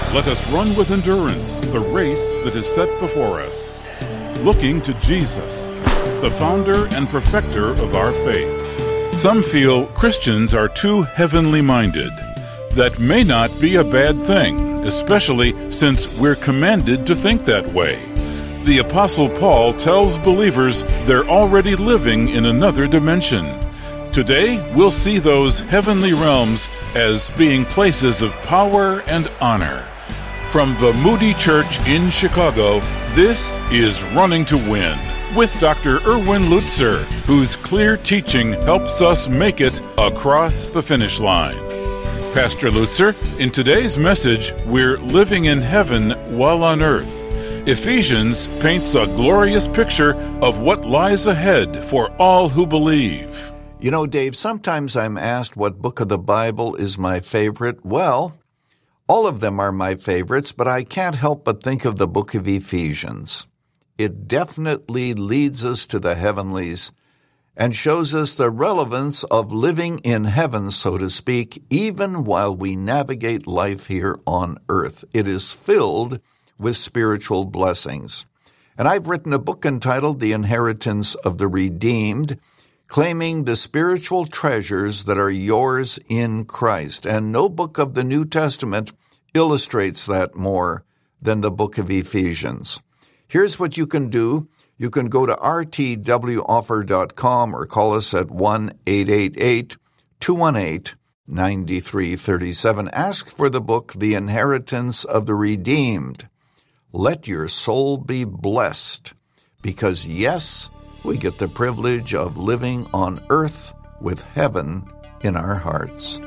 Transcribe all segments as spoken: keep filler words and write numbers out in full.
Let us run with endurance the race that is set before us, looking to Jesus, the founder and perfecter of our faith. Some feel Christians are too heavenly minded. That may not be a bad thing, especially since we're commanded to think that way. The Apostle Paul tells believers they're already living in another dimension. Today, we'll see those heavenly realms as being places of power and honor. From the Moody Church in Chicago, this is Running to Win with Doctor Erwin Lutzer, whose clear teaching helps us make it across the finish line. Pastor Lutzer, in today's message, we're living in heaven while on earth. Ephesians paints a glorious picture of what lies ahead for all who believe. You know, Dave, sometimes I'm asked what book of the Bible is my favorite. Well, all of them are my favorites, but I can't help but think of the book of Ephesians. It definitely leads us to the heavenlies and shows us the relevance of living in heaven, so to speak, even while we navigate life here on earth. It is filled with spiritual blessings. And I've written a book entitled The Inheritance of the Redeemed, claiming the spiritual treasures that are yours in Christ. And no book of the New Testament illustrates that more than the book of Ephesians. Here's what you can do. You can go to r t w offer dot com or call us at one eight eight eight, two one eight, nine three three seven. Ask for the book, The Inheritance of the Redeemed. Let your soul be blessed, because yes, we get the privilege of living on earth with heaven in our hearts.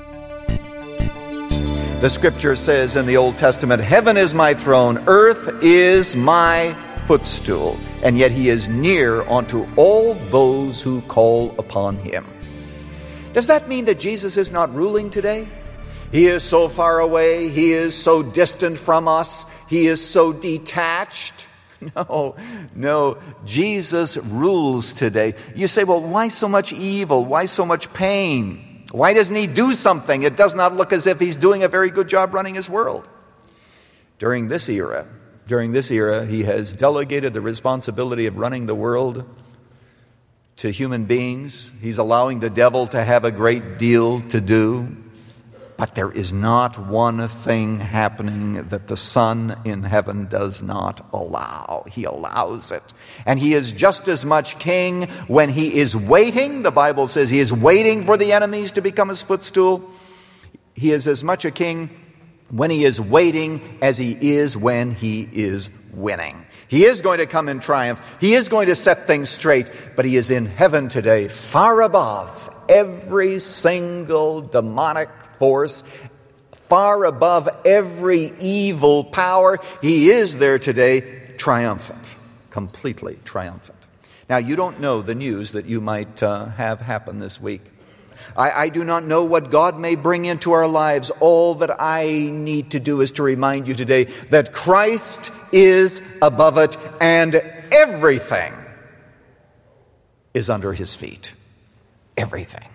The scripture says in the Old Testament, heaven is my throne, earth is my footstool, and yet he is near unto all those who call upon him. Does that mean that Jesus is not ruling today? He is so far away, he is so distant from us, he is so detached. No, no, Jesus rules today. You say, well, why so much evil? Why so much pain? Why doesn't he do something? It does not look as if he's doing a very good job running his world. During this era, during this era, he has delegated the responsibility of running the world to human beings. He's allowing the devil to have a great deal to do. But there is not one thing happening that the Son in heaven does not allow. He allows it. And he is just as much king when he is waiting. The Bible says he is waiting for the enemies to become his footstool. He is as much a king when he is waiting as he is when he is winning. He is going to come in triumph. He is going to set things straight. But he is in heaven today, far above every single demonic force, far above every evil power. He is there today, triumphant, completely triumphant. Now, you don't know the news that you might uh, have happen this week. I, I do not know what God may bring into our lives. All that I need to do is to remind you today that Christ is above it, and everything is under his feet. Everything.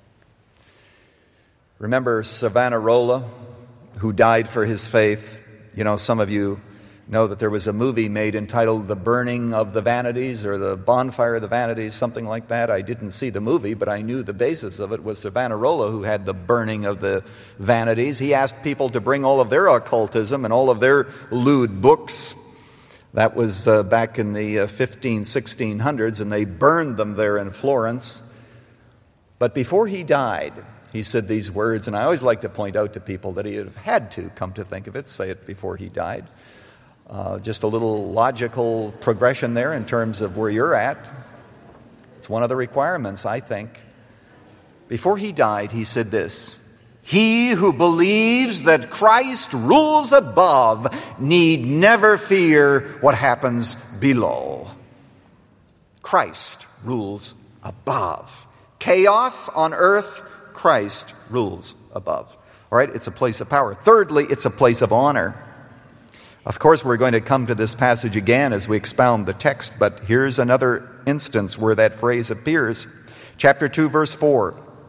Remember Savonarola, who died for his faith? You know, some of you know that there was a movie made entitled The Burning of the Vanities, or The Bonfire of the Vanities, something like that. I didn't see the movie, but I knew the basis of it was Savonarola, who had the burning of the vanities. He asked people to bring all of their occultism and all of their lewd books. That was uh, back in the uh, fifteen, sixteen hundreds, and they burned them there in Florence. But before he died, he said these words, and I always like to point out to people that he would have had to, come to think of it, say it before he died. Uh, just a little logical progression there in terms of where you're at. It's one of the requirements, I think. Before he died, he said this: he who believes that Christ rules above need never fear what happens below. Christ rules above. Chaos on earth, Christ rules above. All right, it's a place of power. Thirdly, it's a place of honor. Of course, we're going to come to this passage again as we expound the text, but here's another instance where that phrase appears. Chapter two, verse four.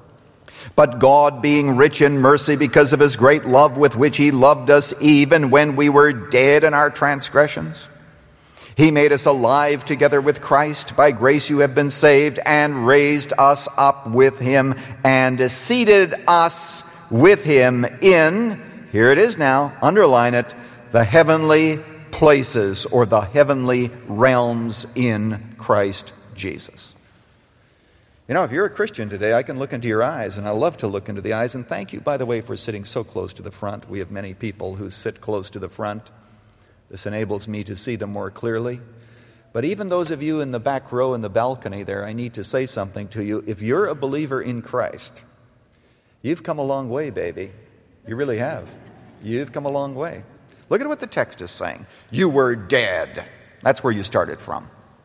But God, being rich in mercy because of his great love with which he loved us, even when we were dead in our transgressions, he made us alive together with Christ. By grace you have been saved, and raised us up with him, and seated us with him in, here it is now, underline it, the heavenly places, or the heavenly realms in Christ Jesus. You know, if you're a Christian today, I can look into your eyes, and I love to look into the eyes. And thank you, by the way, for sitting so close to the front. We have many people who sit close to the front. This enables me to see them more clearly. But even those of you in the back row in the balcony there, I need to say something to you. If you're a believer in Christ, you've come a long way, baby. You really have. You've come a long way. Look at what the text is saying. You were dead. That's where you started from.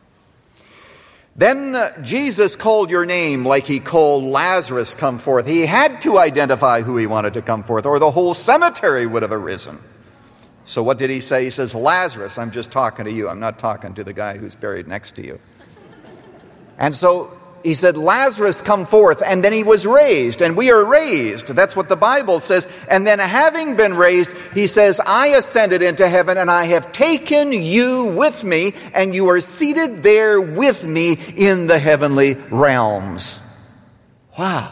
Then uh, Jesus called your name like he called Lazarus come forth. He had to identify who he wanted to come forth, or the whole cemetery would have arisen. So what did he say? He says, Lazarus, I'm just talking to you. I'm not talking to the guy who's buried next to you. And so he said, Lazarus come forth, and then he was raised, and we are raised. That's what the Bible says. And then having been raised, he says, I ascended into heaven, and I have taken you with me, and you are seated there with me in the heavenly realms. Wow.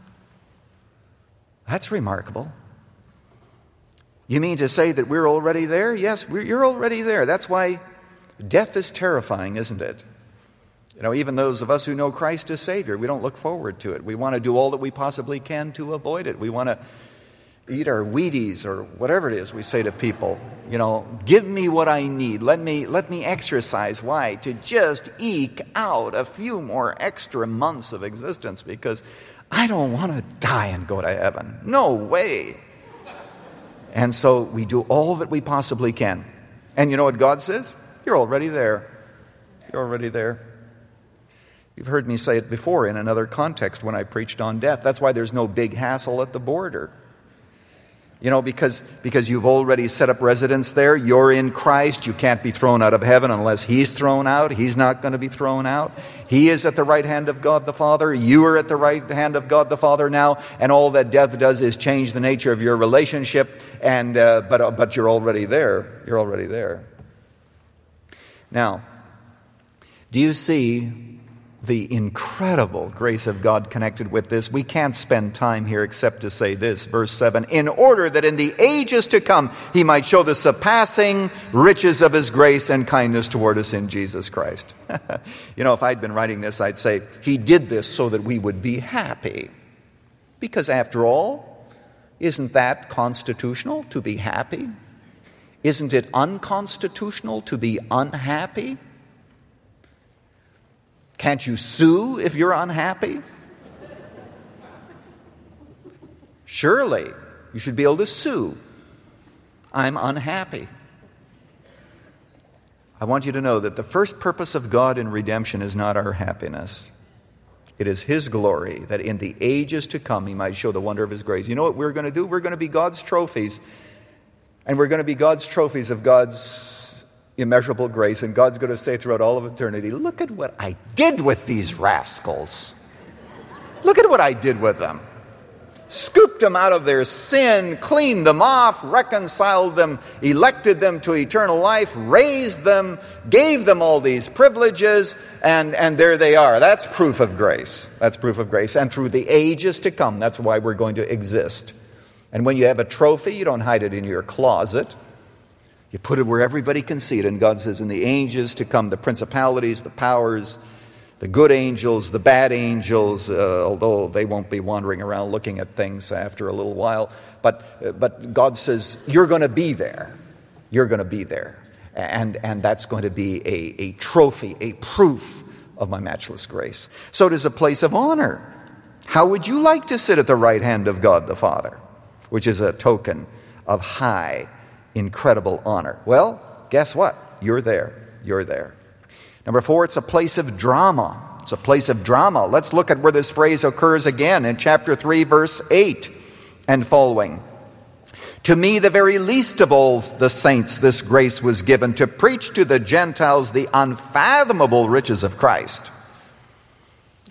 That's remarkable. You mean to say that we're already there? Yes, we're, you're already there. That's why death is terrifying, isn't it? You know, even those of us who know Christ as Savior, we don't look forward to it. We want to do all that we possibly can to avoid it. We want to eat our Wheaties or whatever it is we say to people. You know, give me what I need. Let me, let me exercise. Why? To just eke out a few more extra months of existence, because I don't want to die and go to heaven. No way. And so we do all that we possibly can. And you know what God says? You're already there. You're already there. You've heard me say it before in another context when I preached on death. That's why there's no big hassle at the border. You know, because, because you've already set up residence there. You're in Christ. You can't be thrown out of heaven unless he's thrown out. He's not going to be thrown out. He is at the right hand of God the Father. You are at the right hand of God the Father now. And all that death does is change the nature of your relationship. And uh, but uh, but you're already there. You're already there. Now, do you see the incredible grace of God connected with this? We can't spend time here except to say this, verse seven, in order that in the ages to come he might show the surpassing riches of his grace and kindness toward us in Jesus Christ. You know, if I'd been writing this, I'd say he did this so that we would be happy. Because after all, isn't that constitutional, to be happy? Isn't it unconstitutional to be unhappy? Can't you sue if you're unhappy? Surely, you should be able to sue. I'm unhappy. I want you to know that the first purpose of God in redemption is not our happiness. It is his glory, that in the ages to come he might show the wonder of his grace. You know what we're going to do? We're going to be God's trophies. And we're going to be God's trophies of God's immeasurable grace, and God's going to say throughout all of eternity, look at what I did with these rascals. Look at what I did with them. Scooped them out of their sin, cleaned them off, reconciled them, elected them to eternal life, raised them, gave them all these privileges, and, and there they are. That's proof of grace. That's proof of grace. And through the ages to come, that's why we're going to exist. And when you have a trophy, you don't hide it in your closet. You put it where everybody can see it. And God says, in the ages to come, the principalities, the powers, the good angels, the bad angels, uh, although they won't be wandering around looking at things after a little while. But uh, but God says, you're going to be there. You're going to be there. And, and that's going to be a, a trophy, a proof of my matchless grace. So it is a place of honor. How would you like to sit at the right hand of God the Father, which is a token of high, incredible honor? Well, guess what? You're there. You're there. Number four, it's a place of drama. It's a place of drama. Let's look at where this phrase occurs again in chapter three, verse eight and following. To me, the very least of all the saints, this grace was given to preach to the Gentiles the unfathomable riches of Christ.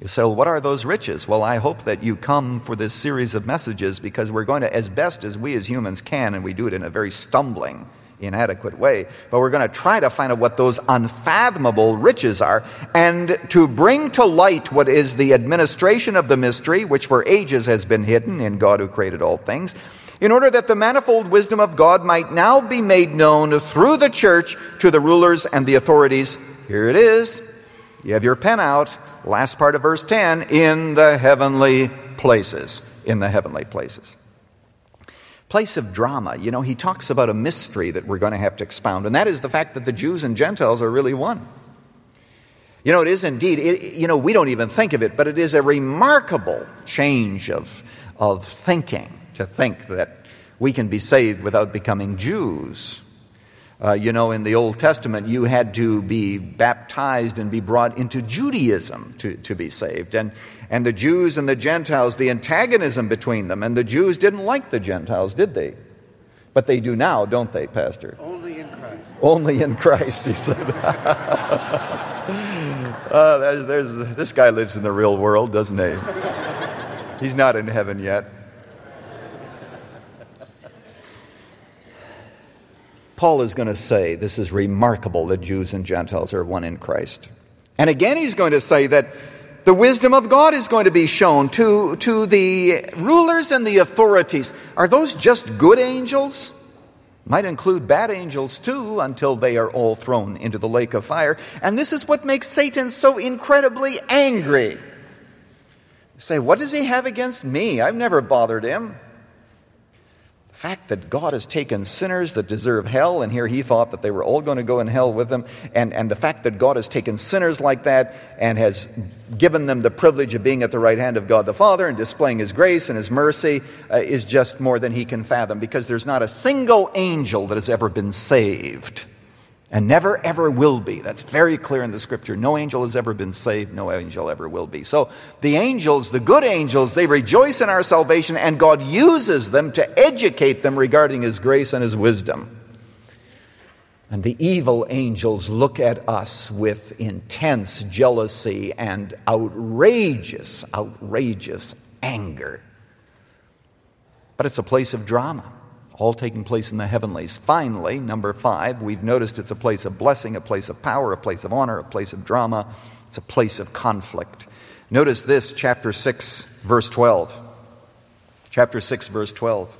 You say, well, what are those riches? Well, I hope that you come for this series of messages because we're going to, as best as we as humans can, and we do it in a very stumbling, inadequate way, but we're going to try to find out what those unfathomable riches are and to bring to light what is the administration of the mystery, which for ages has been hidden in God who created all things, in order that the manifold wisdom of God might now be made known through the church to the rulers and the authorities. Here it is. You have your pen out. Last part of verse ten, in the heavenly places. In the heavenly places. Place of drama. You know, he talks about a mystery that we're going to have to expound, and that is the fact that the Jews and Gentiles are really one. You know, it is indeed, it, you know, we don't even think of it, but it is a remarkable change of, of thinking to think that we can be saved without becoming Jews. Uh, you know, in the Old Testament, you had to be baptized and be brought into Judaism to, to be saved. And, and the Jews and the Gentiles, the antagonism between them, and the Jews didn't like the Gentiles, did they? But they do now, don't they, Pastor? Only in Christ. Only in Christ, he said. uh, there's, there's, this guy lives in the real world, doesn't he? He's not in heaven yet. Paul is going to say this is remarkable that Jews and Gentiles are one in Christ. And again he's going to say that the wisdom of God is going to be shown to, to the rulers and the authorities. Are those just good angels? Might include bad angels too, until they are all thrown into the lake of fire. And this is what makes Satan so incredibly angry. You say, what does he have against me? I've never bothered him. The fact that God has taken sinners that deserve hell, and here he thought that they were all going to go in hell with him, and, and the fact that God has taken sinners like that and has given them the privilege of being at the right hand of God the Father and displaying his grace and his mercy uh, is just more than he can fathom, because there's not a single angel that has ever been saved, and never ever will be. That's very clear in the Scripture. No angel has ever been saved. No angel ever will be. So the angels, the good angels, they rejoice in our salvation, and God uses them to educate them regarding his grace and his wisdom. And the evil angels look at us with intense jealousy and outrageous, outrageous anger. But it's a place of drama. All taking place in the heavenlies. Finally, number five, we've noticed it's a place of blessing, a place of power, a place of honor, a place of drama. It's a place of conflict. Notice this, chapter six, verse twelve. Chapter six, verse twelve.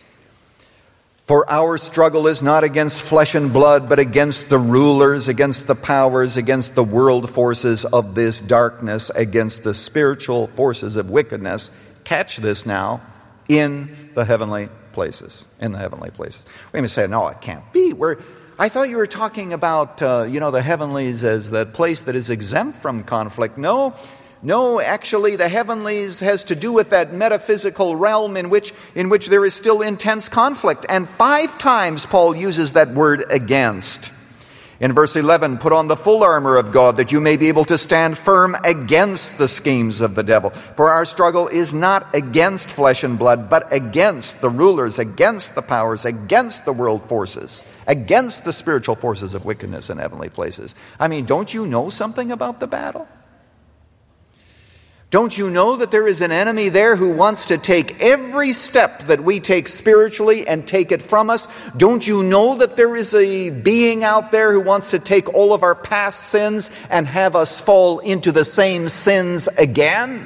For our struggle is not against flesh and blood, but against the rulers, against the powers, against the world forces of this darkness, against the spiritual forces of wickedness. Catch this now, in the heavenly places, in the heavenly places. We may say, no, it can't be. We're, I thought you were talking about, uh, you know, the heavenlies as that place that is exempt from conflict. No, no, actually the heavenlies has to do with that metaphysical realm in which, in which there is still intense conflict. And five times Paul uses that word against. In verse eleven, put on the full armor of God that you may be able to stand firm against the schemes of the devil. For our struggle is not against flesh and blood, but against the rulers, against the powers, against the world forces, against the spiritual forces of wickedness in heavenly places. I mean, don't you know something about the battle? Don't you know that there is an enemy there who wants to take every step that we take spiritually and take it from us? Don't you know that there is a being out there who wants to take all of our past sins and have us fall into the same sins again?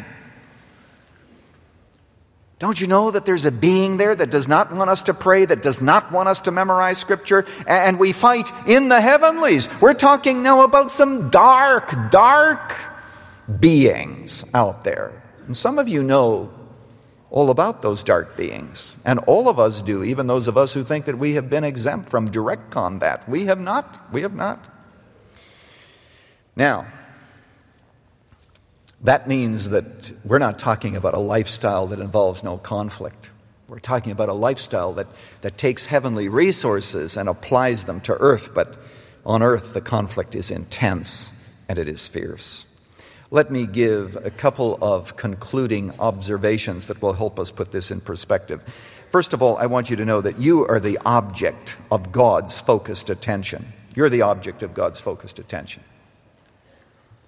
Don't you know that there's a being there that does not want us to pray, that does not want us to memorize Scripture, and we fight in the heavenlies? We're talking now about some dark, dark beings out there. And some of you know all about those dark beings. And all of us do, even those of us who think that we have been exempt from direct combat. We have not. We have not. Now, that means that we're not talking about a lifestyle that involves no conflict. We're talking about a lifestyle that, that takes heavenly resources and applies them to earth. But on earth, the conflict is intense and it is fierce. Let me give a couple of concluding observations that will help us put this in perspective. First of all, I want you to know that you are the object of God's focused attention. You're the object of God's focused attention.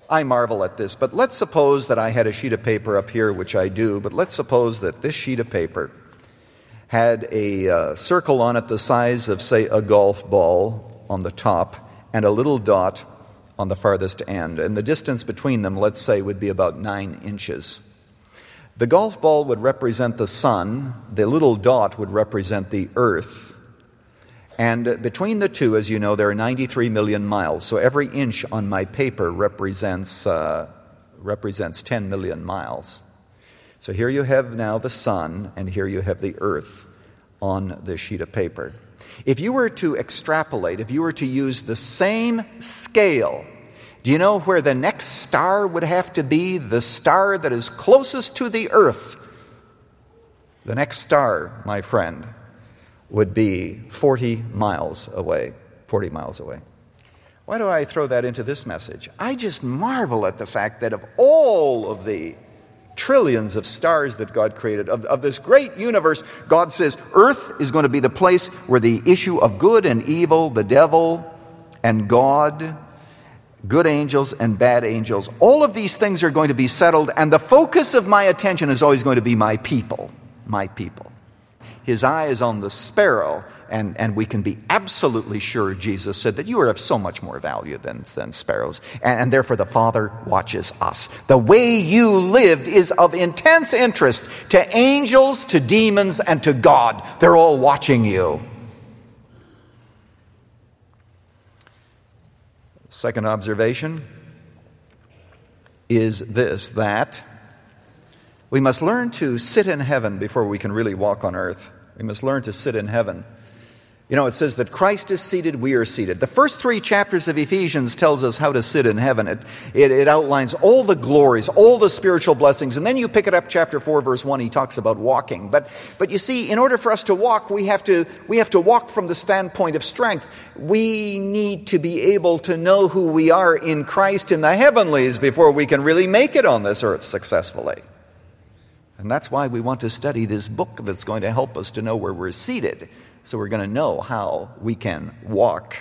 I marvel at this, but let's suppose that I had a sheet of paper up here, which I do, but let's suppose that this sheet of paper had a uh, circle on it the size of, say, a golf ball on the top and a little dot on the farthest end. And the distance between them, let's say, would be about nine inches. The golf ball would represent the sun. The little dot would represent the earth. And between the two, as you know, there are ninety-three million miles. So every inch on my paper represents uh, represents ten million miles. So here you have now the sun, and here you have the earth on this sheet of paper. If you were to extrapolate, if you were to use the same scale, do you know where the next star would have to be? The star that is closest to the earth. The next star, my friend, would be forty miles away. forty miles away. Why do I throw that into this message? I just marvel at the fact that of all of the trillions of stars that God created, of, of this great universe, God says earth is going to be the place where the issue of good and evil, the devil and God, good angels and bad angels, all of these things are going to be settled, and the focus of my attention is always going to be my people, my people. His eye is on the sparrow, and, and we can be absolutely sure, Jesus said, that you are of so much more value than, than sparrows. And, and therefore the Father watches us. The way you lived is of intense interest to angels, to demons, and to God. They're all watching you. Second observation is this, that we must learn to sit in heaven before we can really walk on earth. We must learn to sit in heaven. You know, it says that Christ is seated, we are seated. The first three chapters of Ephesians tells us how to sit in heaven. It, it, it outlines all the glories, all the spiritual blessings. And then you pick it up, chapter four, verse one, he talks about walking. But, but you see, in order for us to walk, we have to, we have to walk from the standpoint of strength. We need to be able to know who we are in Christ in the heavenlies before we can really make it on this earth successfully. And that's why we want to study this book that's going to help us to know where we're seated. So we're going to know how we can walk.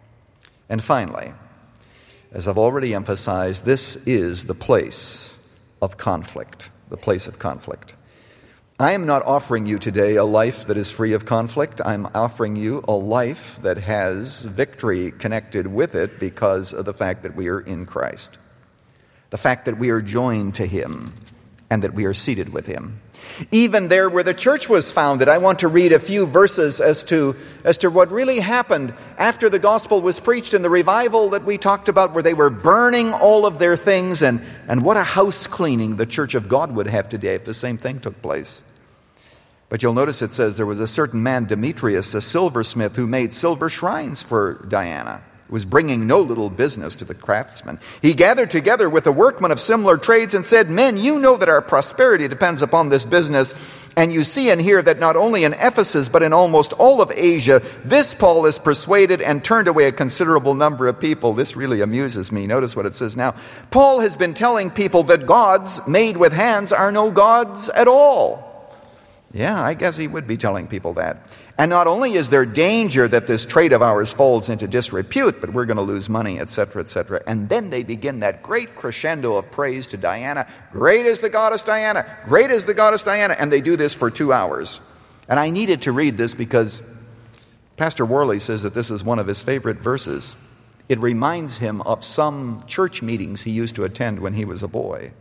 And finally, as I've already emphasized, this is the place of conflict, the place of conflict. I am not offering you today a life that is free of conflict. I'm offering you a life that has victory connected with it because of the fact that we are in Christ, the fact that we are joined to Him, and that we are seated with Him. Even there where the church was founded, I want to read a few verses as to, as to what really happened after the gospel was preached in the revival that we talked about, where they were burning all of their things, and, and what a house cleaning the church of God would have today if the same thing took place. But you'll notice it says there was a certain man, Demetrius, a silversmith, who made silver shrines for Diana. Was bringing no little business to the craftsmen. He gathered together with the workmen of similar trades and said, "Men, you know that our prosperity depends upon this business, and you see and hear that not only in Ephesus, but in almost all of Asia, this Paul is persuaded and turned away a considerable number of people." This really amuses me. Notice what it says now. Paul has been telling people that gods made with hands are no gods at all. Yeah, I guess he would be telling people that. And not only is there danger that this trade of ours falls into disrepute, but we're going to lose money, et cetera, et cetera. And then they begin that great crescendo of praise to Diana. Great is the goddess Diana. Great is the goddess Diana. And they do this for two hours. And I needed to read this because Pastor Worley says that this is one of his favorite verses. It reminds him of some church meetings he used to attend when he was a boy.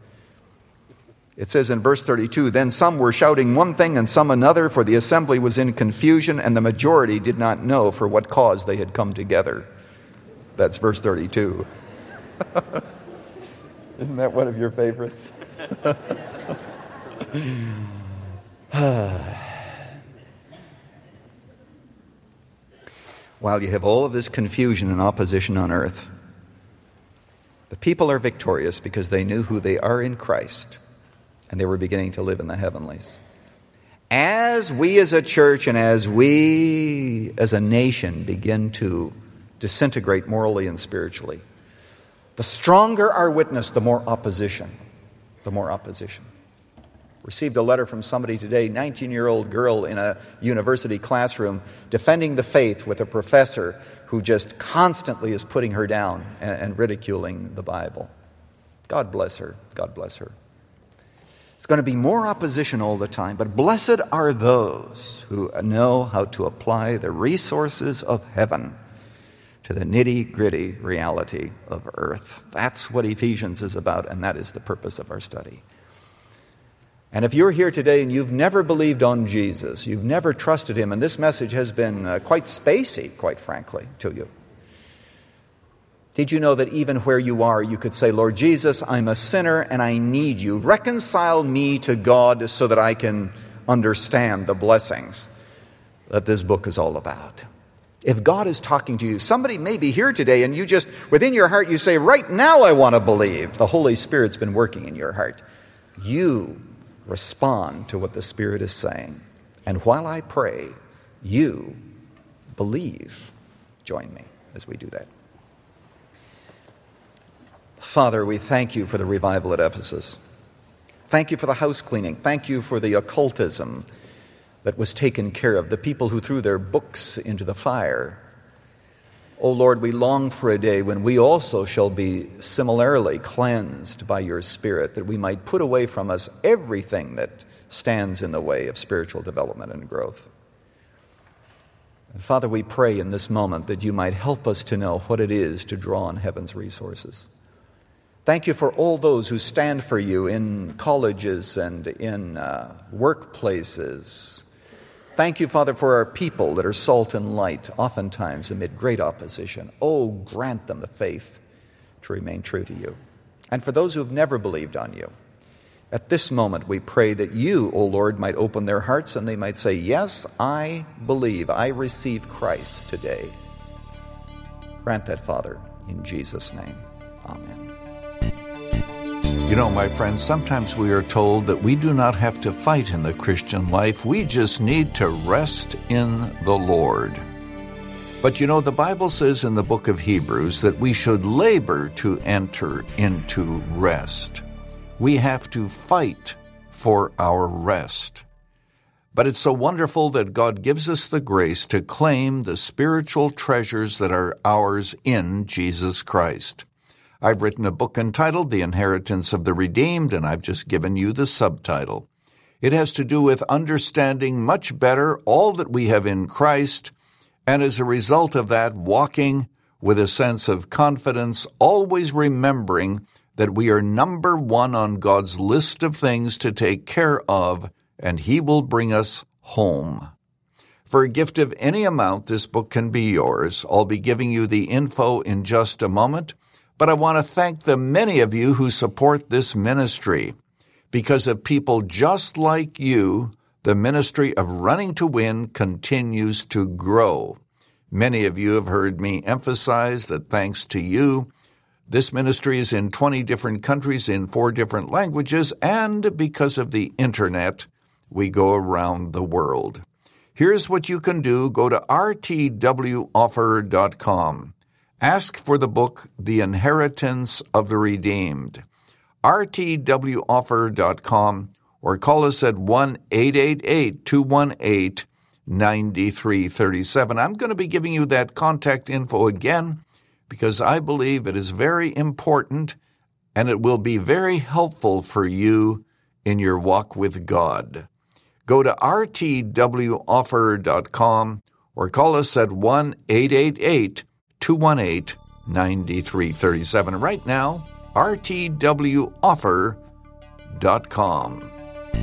It says in verse thirty-two, "Then some were shouting one thing and some another, for the assembly was in confusion, and the majority did not know for what cause they had come together." That's verse thirty-two. Isn't that one of your favorites? While you have all of this confusion and opposition on earth, the people are victorious because they knew who they are in Christ. And they were beginning to live in the heavenlies. As we as a church and as we as a nation begin to disintegrate morally and spiritually, the stronger our witness, the more opposition. The more opposition. Received a letter from somebody today, nineteen-year-old girl in a university classroom, defending the faith with a professor who just constantly is putting her down and, and ridiculing the Bible. God bless her. God bless her. It's going to be more opposition all the time, but blessed are those who know how to apply the resources of heaven to the nitty-gritty reality of earth. That's what Ephesians is about, and that is the purpose of our study. And if you're here today and you've never believed on Jesus, you've never trusted him, and this message has been uh, quite spacey, quite frankly, to you, did you know that even where you are, you could say, Lord Jesus, I'm a sinner and I need you. Reconcile me to God so that I can understand the blessings that this book is all about. If God is talking to you, somebody may be here today and you just, within your heart, you say, right now I want to believe. The Holy Spirit's been working in your heart. You respond to what the Spirit is saying. And while I pray, you believe. Join me as we do that. Father, we thank you for the revival at Ephesus. Thank you for the house cleaning. Thank you for the occultism that was taken care of, the people who threw their books into the fire. O Lord, we long for a day when we also shall be similarly cleansed by your Spirit, that we might put away from us everything that stands in the way of spiritual development and growth. And Father, we pray in this moment that you might help us to know what it is to draw on heaven's resources. Thank you for all those who stand for you in colleges and in uh, workplaces. Thank you, Father, for our people that are salt and light, oftentimes amid great opposition. Oh, grant them the faith to remain true to you. And for those who have never believed on you, at this moment we pray that you, O Lord, might open their hearts and they might say, yes, I believe, I receive Christ today. Grant that, Father, in Jesus' name. Amen. You know, my friends, sometimes we are told that we do not have to fight in the Christian life. We just need to rest in the Lord. But you know, the Bible says in the book of Hebrews that we should labor to enter into rest. We have to fight for our rest. But it's so wonderful that God gives us the grace to claim the spiritual treasures that are ours in Jesus Christ. I've written a book entitled The Inheritance of the Redeemed, and I've just given you the subtitle. It has to do with understanding much better all that we have in Christ, and as a result of that, walking with a sense of confidence, always remembering that we are number one on God's list of things to take care of, and He will bring us home. For a gift of any amount, this book can be yours. I'll be giving you the info in just a moment. But I want to thank the many of you who support this ministry. Because of people just like you, the ministry of Running to Win continues to grow. Many of you have heard me emphasize that thanks to you, this ministry is in twenty different countries in four different languages, and because of the internet, we go around the world. Here's what you can do. Go to r t w offer dot com. Ask for the book, The Inheritance of the Redeemed, r t w offer dot com, or call us at one eight eight eight, two one eight, nine three three seven. I'm going to be giving you that contact info again because I believe it is very important and it will be very helpful for you in your walk with God. Go to r t w offer dot com or call us at one eight eight eight, two one eight, nine three three seven. Right now, r t w offer dot com.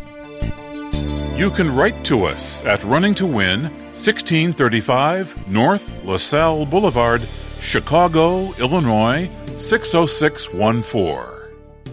You can write to us at Running to Win, sixteen thirty-five North LaSalle Boulevard, Chicago, Illinois, six oh six one four.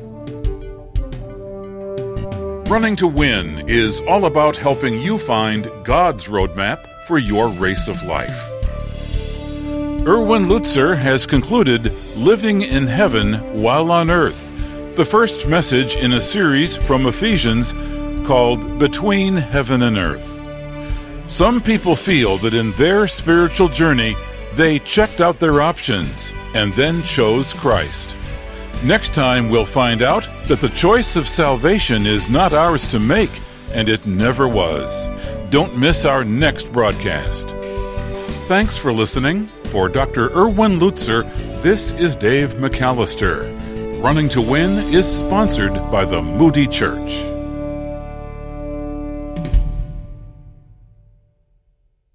Running to Win is all about helping you find God's roadmap for your race of life. Erwin Lutzer has concluded Living in Heaven While on Earth, the first message in a series from Ephesians called Between Heaven and Earth. Some people feel that in their spiritual journey, they checked out their options and then chose Christ. Next time, we'll find out that the choice of salvation is not ours to make, and it never was. Don't miss our next broadcast. Thanks for listening. For Doctor Erwin Lutzer, this is Dave McAllister. Running to Win is sponsored by the Moody Church.